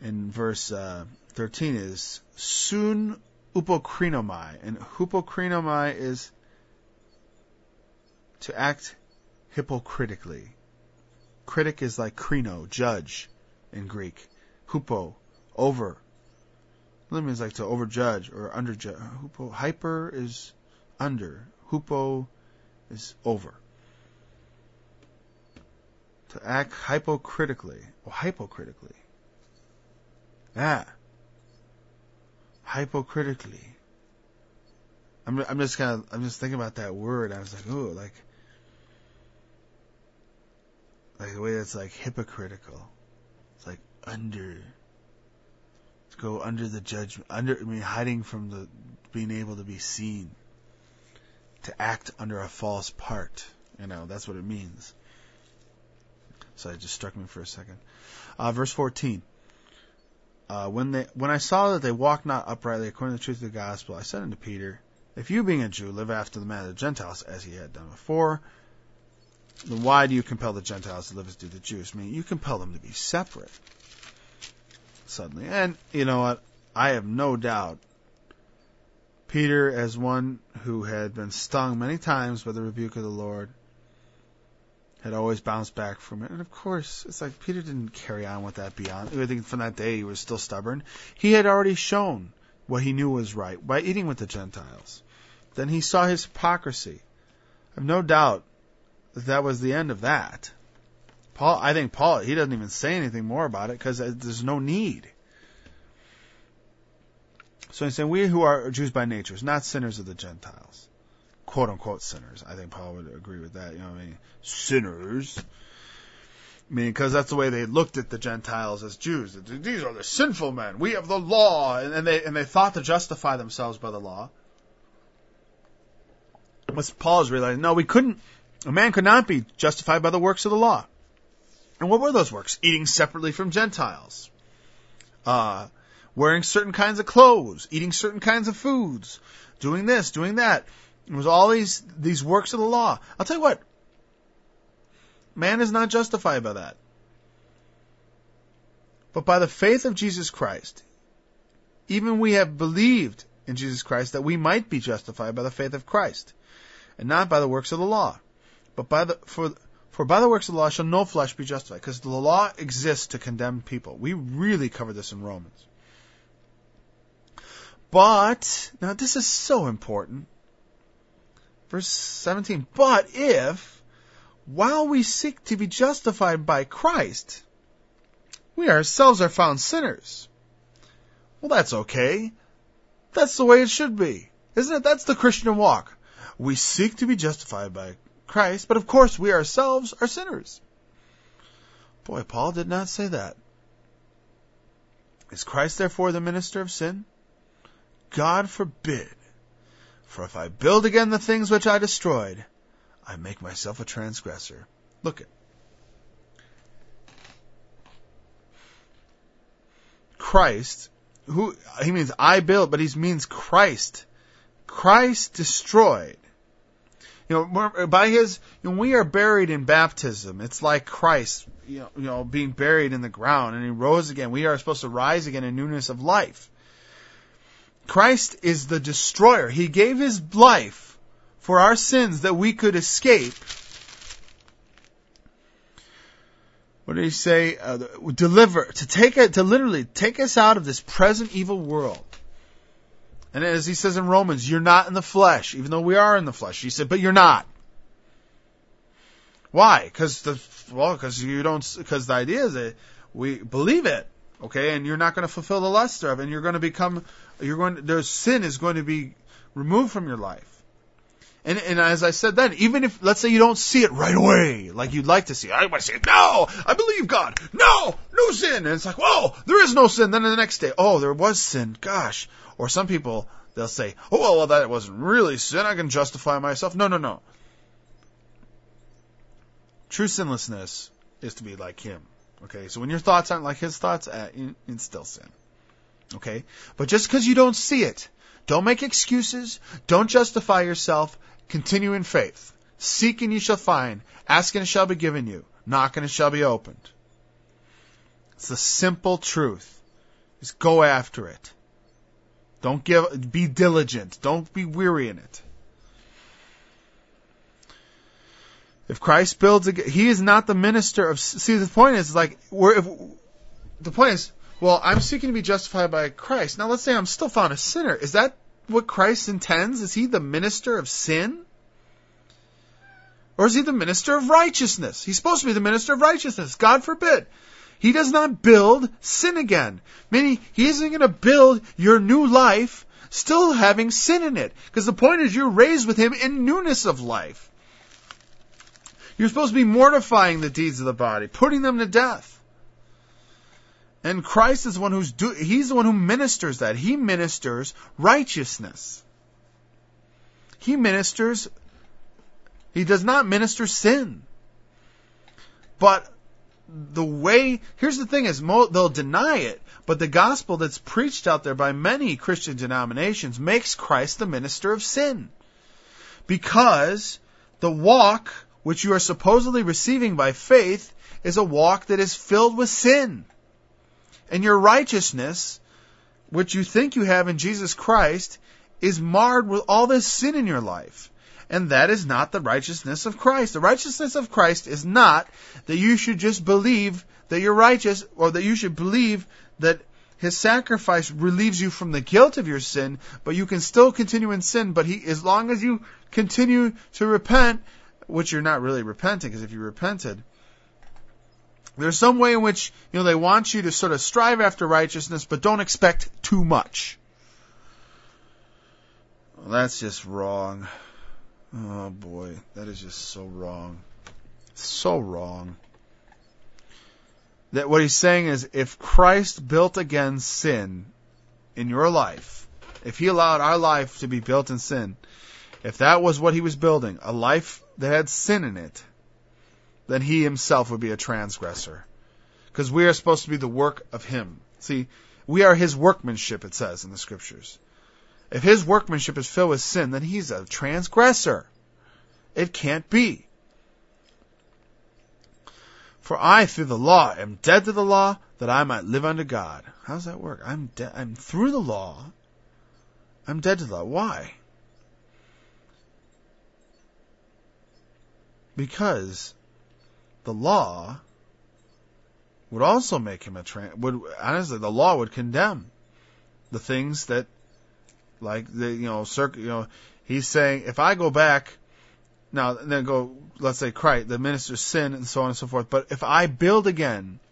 in verse 13 is sun upokrinomai. And upokrinomai is to act hypocritically. Critic is like krino, judge in Greek. Hupo, over. It means like to overjudge or underjudge. Hupo, hyper is under. Hupo is over. To act hypocritically. Or hypocritically. Yeah. Hypocritically. I'm just thinking about that word. I was like, ooh, like the way that's like hypocritical. It's like under. To go under the judgment. Hiding from the being able to be seen. To act under a false part. That's what it means. So it just struck me for a second. Verse 14. When I saw that they walked not uprightly according to the truth of the gospel, I said unto Peter, if you being a Jew live after the manner of the Gentiles as he had done before, then why do you compel the Gentiles to live as do the Jews? You compel them to be separate. Suddenly. And you know what? I have no doubt Peter, as one who had been stung many times by the rebuke of the Lord, had always bounced back from it. And of course, it's like Peter didn't carry on with that beyond. I think from that day he was still stubborn. He had already shown what he knew was right by eating with the Gentiles. Then he saw his hypocrisy. I have no doubt that was the end of that. I think Paul, he doesn't even say anything more about it because there's no need. So he's saying, we who are Jews by nature, not sinners of the Gentiles. Quote unquote sinners. I think Paul would agree with that. Sinners. Because that's the way they looked at the Gentiles as Jews. These are the sinful men. We have the law. And they thought to justify themselves by the law. But Paul is realizing, no, a man could not be justified by the works of the law. And what were those works? Eating separately from Gentiles. Wearing certain kinds of clothes. Eating certain kinds of foods. Doing this, doing that. It was all these works of the law. I'll tell you what. Man is not justified by that. But by the faith of Jesus Christ, even we have believed in Jesus Christ that we might be justified by the faith of Christ, and not by the works of the law. But for by the works of the law shall no flesh be justified, because the law exists to condemn people. We really covered this in Romans. But, now this is so important. Verse 17, but if, while we seek to be justified by Christ, we ourselves are found sinners. Well, that's okay. That's the way it should be. Isn't it? That's the Christian walk. We seek to be justified by Christ, but of course we ourselves are sinners. Boy, Paul did not say that. Is Christ therefore the minister of sin? God forbid. For if I build again the things which I destroyed, I make myself a transgressor. Look at Christ, who he means I built, but he means Christ. Christ destroyed. By his, we are buried in baptism. It's like Christ, being buried in the ground, and he rose again. We are supposed to rise again in newness of life. Christ is the destroyer. He gave his life for our sins that we could escape. What did he say? To literally take us out of this present evil world. And as he says in Romans, you're not in the flesh, even though we are in the flesh. He said, but you're not. Why? Because the idea is that we believe it, okay, and you're not going to fulfill the lust thereof, and sin is going to be removed from your life. And as I said then, even if, let's say you don't see it right away, like you'd like to see, I want to say, no, I believe God, no sin, and it's like, whoa, there is no sin, then the next day, oh, there was sin, gosh. Or some people, they'll say, oh, well, that wasn't really sin, I can justify myself. No. True sinlessness is to be like him. Okay, so when your thoughts aren't like his thoughts, it's still sin. Okay? But just because you don't see it, don't make excuses, don't justify yourself, continue in faith. Seek and you shall find, ask and it shall be given you, knock and it shall be opened. It's the simple truth. Just go after it. Be diligent. Don't be weary in it. If Christ builds again, he is not the minister of, see, the point is well, I'm seeking to be justified by Christ. Now let's say I'm still found a sinner. Is that what Christ intends? Is he the minister of sin? Or is he the minister of righteousness? He's supposed to be the minister of righteousness. God forbid. He does not build sin again. Meaning, he isn't going to build your new life still having sin in it. Because the point is you're raised with him in newness of life. You're supposed to be mortifying the deeds of the body, putting them to death. And Christ is the one he's the one who ministers that. He ministers righteousness. He does not minister sin. But here's the thing is, they'll deny it, but the gospel that's preached out there by many Christian denominations makes Christ the minister of sin. Because the walk which you are supposedly receiving by faith is a walk that is filled with sin. And your righteousness, which you think you have in Jesus Christ, is marred with all this sin in your life. And that is not the righteousness of Christ. The righteousness of Christ is not that you should just believe that you're righteous, or that you should believe that his sacrifice relieves you from the guilt of your sin, but you can still continue in sin. But as long as you continue to repent, which you're not really repenting, because if you repented, there's some way in which, they want you to sort of strive after righteousness, but don't expect too much. Well, that's just wrong. Oh boy, that is just so wrong. So wrong. That what he's saying is, if Christ built again sin in your life, if he allowed our life to be built in sin, if that was what he was building, a life that had sin in it, then he himself would be a transgressor. Because we are supposed to be the work of him. See, we are his workmanship, it says in the scriptures. If his workmanship is filled with sin, then he's a transgressor. It can't be. For I, through the law, am dead to the law, that I might live unto God. How does that work? I'm through the law. I'm dead to the law. Why? Because the law would also make him honestly, the law would condemn the things that, like, he's saying, if I go back, now, then let's say Christ, the minister's sin and so on and so forth, but if I build again